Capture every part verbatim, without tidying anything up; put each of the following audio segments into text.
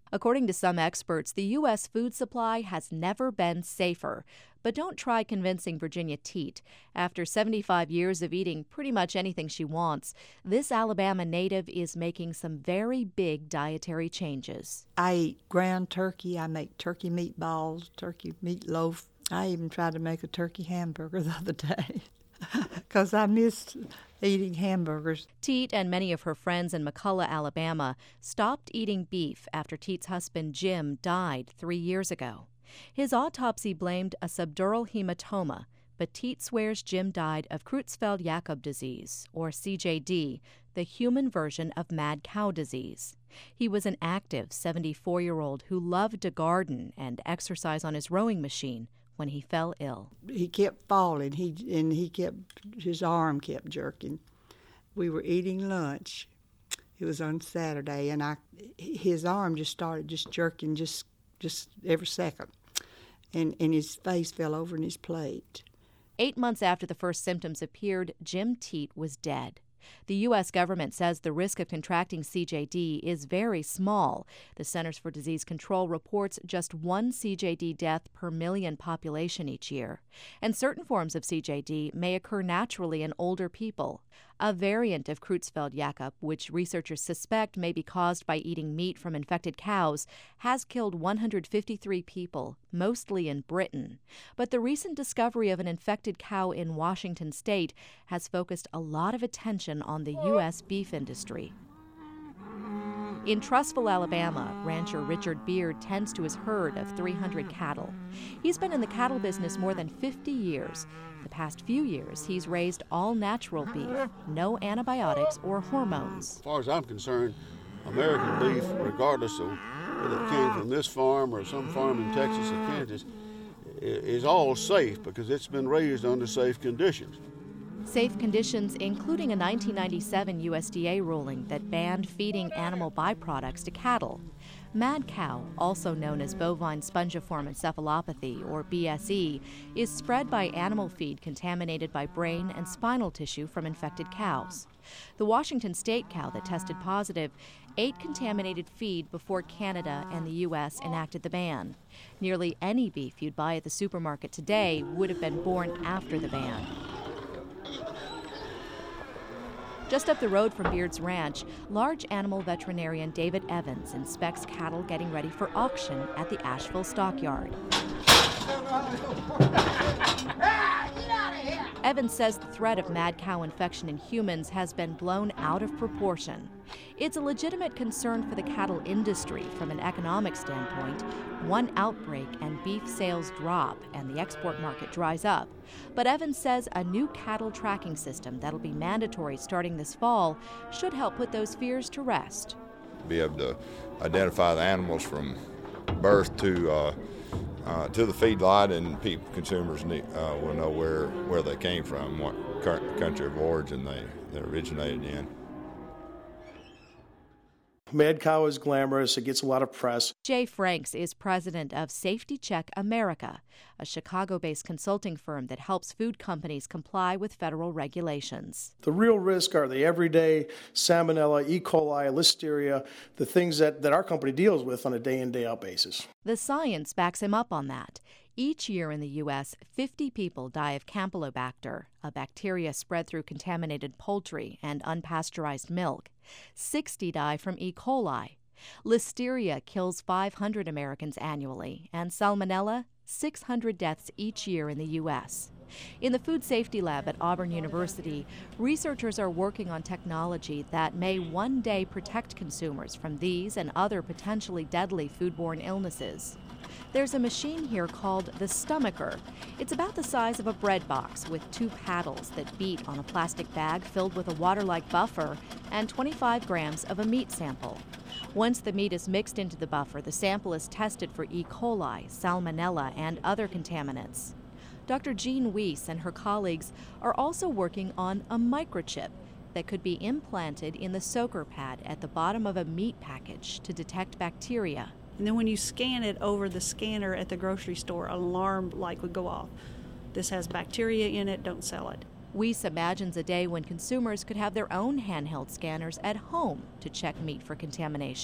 According to some experts, the U S food supply has never been safer. But don't try convincing Virginia Teat. After seventy-five years of eating pretty much anything she wants, this Alabama native is making some very big dietary changes. I eat ground turkey. I make turkey meatballs, turkey meatloaf. I even tried to make a turkey hamburger the other day because I missed eating hamburgers. Teat and many of her friends in McCullough, Alabama, stopped eating beef after Teat's husband Jim died three years ago. His autopsy blamed a subdural hematoma, but Teat swears Jim died of Creutzfeldt-Jakob disease, or C J D, the human version of mad cow disease. He was an active seventy-four-year-old who loved to garden and exercise on his rowing machine when he fell ill. He kept falling, he and he kept, his arm kept jerking. We were eating lunch. It was on Saturday, and I, his arm just started just jerking just, just every second, and, and his face fell over in his plate. Eight months after the first symptoms appeared, Jim Teat was dead. The U S government says the risk of contracting C J D is very small. The Centers for Disease Control reports just one C J D death per million population each year. And certain forms of C J D may occur naturally in older people. A variant of Creutzfeldt-Jakob, which researchers suspect may be caused by eating meat from infected cows, has killed one hundred fifty-three people, mostly in Britain. But the recent discovery of an infected cow in Washington state has focused a lot of attention on the U S beef industry. In Trussville, Alabama, rancher Richard Beard tends to his herd of three hundred cattle. He's been in the cattle business more than fifty years. The past few years, he's raised all natural beef, no antibiotics or hormones. As far as I'm concerned, American beef, regardless of whether it came from this farm or some farm in Texas or Kansas, is all safe because it's been raised under safe conditions. Safe conditions including a nineteen ninety-seven U S D A ruling that banned feeding animal byproducts to cattle. Mad cow, also known as bovine spongiform encephalopathy, or B S E, is spread by animal feed contaminated by brain and spinal tissue from infected cows. The Washington state cow that tested positive ate contaminated feed before Canada and the U S enacted the ban. Nearly any beef you'd buy at the supermarket today would have been born after the ban. Just up the road from Beard's ranch, large animal veterinarian David Evans inspects cattle getting ready for auction at the Asheville stockyard. Evans says the threat of mad cow infection in humans has been blown out of proportion. It's a legitimate concern for the cattle industry from an economic standpoint. One outbreak and beef sales drop and the export market dries up. But Evans says a new cattle tracking system that'll be mandatory starting this fall should help put those fears to rest. Be able to identify the animals from birth to uh, uh, to the feedlot, and people, consumers need, uh, will know where, where they came from, what country of origin they, they originated in. Mad cow is glamorous. It gets a lot of press. Jay Franks is president of Safety Check America, a Chicago-based consulting firm that helps food companies comply with federal regulations. The real risk are the everyday salmonella, E. coli, listeria, the things that, that our company deals with on a day-in, day-out basis. The science backs him up on that. Each year in the U S, fifty people die of Campylobacter, a bacteria spread through contaminated poultry and unpasteurized milk. sixty die from E. coli. Listeria kills five hundred Americans annually, and Salmonella, six hundred deaths each year in the U S. In the Food Safety Lab at Auburn University, researchers are working on technology that may one day protect consumers from these and other potentially deadly foodborne illnesses. There's a machine here called the Stomacher. It's about the size of a bread box with two paddles that beat on a plastic bag filled with a water-like buffer and twenty-five grams of a meat sample. Once the meat is mixed into the buffer, the sample is tested for E. coli, salmonella, and other contaminants. Doctor Jean Weiss and her colleagues are also working on a microchip that could be implanted in the soaker pad at the bottom of a meat package to detect bacteria. And then when you scan it over the scanner at the grocery store, an alarm light would go off. This has bacteria in it, don't sell it. Weiss imagines a day when consumers could have their own handheld scanners at home to check meat for contamination.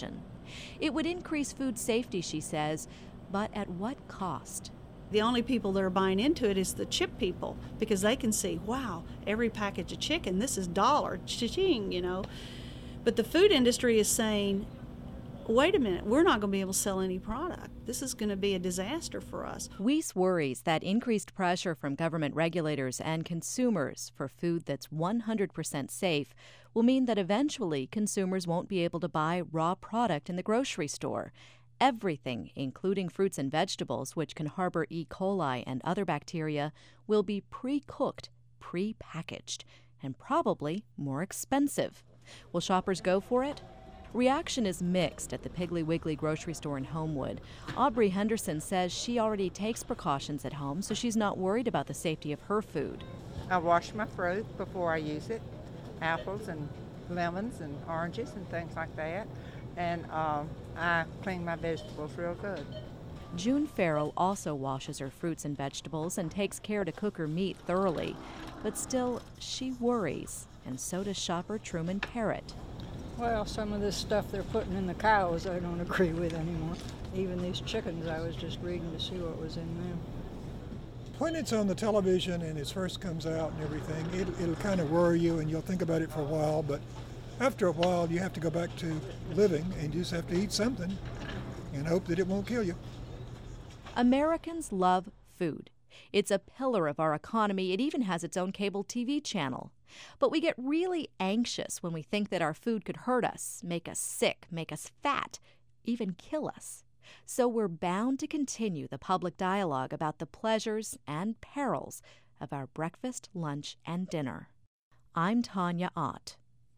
It would increase food safety, she says, but at what cost? The only people that are buying into it is the chip people, because they can see, wow, every package of chicken, this is dollar, cha-ching, you know. But the food industry is saying, wait a minute, we're not going to be able to sell any product. This is going to be a disaster for us. Weiss worries that increased pressure from government regulators and consumers for food that's one hundred percent safe will mean that eventually consumers won't be able to buy raw product in the grocery store. Everything, including fruits and vegetables, which can harbor E. coli and other bacteria, will be pre-cooked, pre-packaged, and probably more expensive. Will shoppers go for it? Reaction is mixed at the Piggly Wiggly grocery store in Homewood. Aubrey Henderson says she already takes precautions at home, so she's not worried about the safety of her food. I wash my fruit before I use it, apples and lemons and oranges and things like that, and uh, I clean my vegetables real good. June Farrell also washes her fruits and vegetables and takes care to cook her meat thoroughly, but still, she worries, and so does shopper Truman Parrott. Well, some of this stuff they're putting in the cows I don't agree with anymore. Even these chickens, I was just reading to see what was in them. When it's on the television and it first comes out and everything, it, it'll kind of worry you and you'll think about it for a while, but after a while you have to go back to living and you just have to eat something and hope that it won't kill you. Americans love food. It's a pillar of our economy. It even has its own cable T V channel. But we get really anxious when we think that our food could hurt us, make us sick, make us fat, even kill us. So we're bound to continue the public dialogue about the pleasures and perils of our breakfast, lunch, and dinner. I'm Tanya Ott.